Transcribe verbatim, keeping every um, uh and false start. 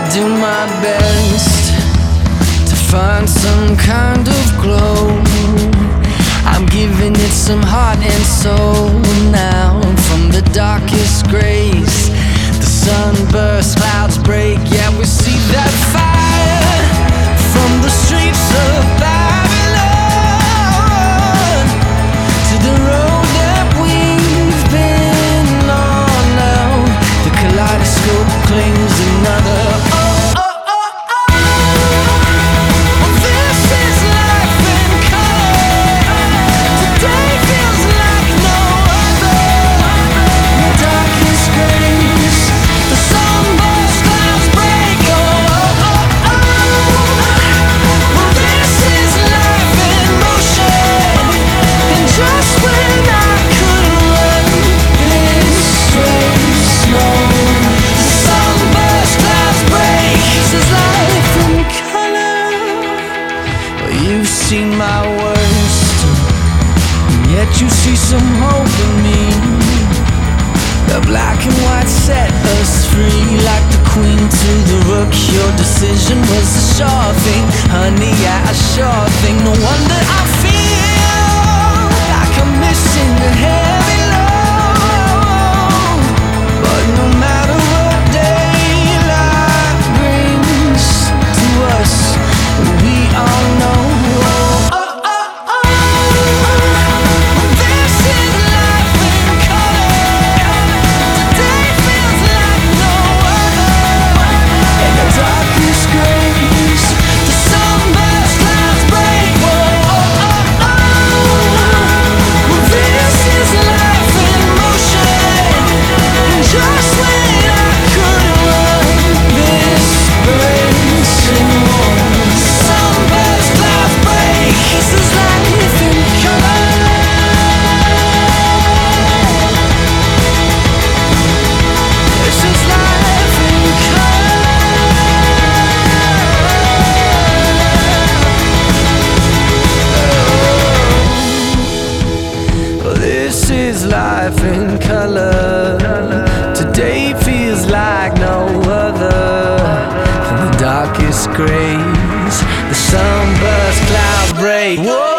do my best to find some kind of glow. I'm giving it some heart and soul now. From the darkest grays, the sunburst, clouds break. Yeah, we see that fire from the streets of Babylon to the road that we've been on now. The kaleidoscope claims another. You've seen my worst, and yet you see some hope in me. The black and white set us free, like the queen to the rook. Your decision was a sure thing, honey, yeah, a sure thing. No wonder I feel like I'm missing a heavy load. But no matter what daylight brings to us, we all know life in color. Today feels like no other. From the darkest grays, the sunburst clouds break. Whoa.